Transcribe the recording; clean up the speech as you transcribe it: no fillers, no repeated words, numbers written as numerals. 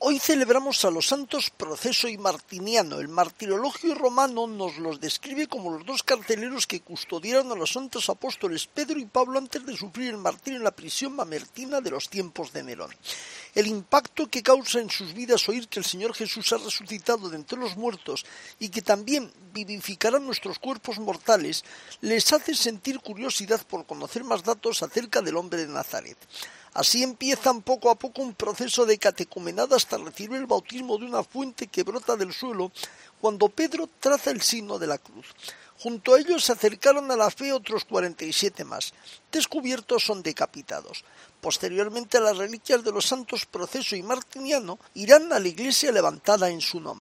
Hoy celebramos a los santos Proceso y Martiniano. El martirologio romano nos los describe como los dos carceleros que custodiaron a los santos apóstoles Pedro y Pablo antes de sufrir el martirio en la prisión mamertina de los tiempos de Nerón. El impacto que causa en sus vidas oír que el Señor Jesús ha resucitado de entre los muertos y que también vivificará nuestros cuerpos mortales les hace sentir curiosidad por conocer más datos acerca del hombre de Nazaret. Así empiezan poco a poco un proceso de catecumenado hasta recibir el bautismo de una fuente que brota del suelo cuando Pedro traza el signo de la cruz. Junto a ellos se acercaron a la fe otros 47 más. Descubiertos son decapitados. Posteriormente las reliquias de los santos Proceso y Martiniano irán a la iglesia levantada en su nombre.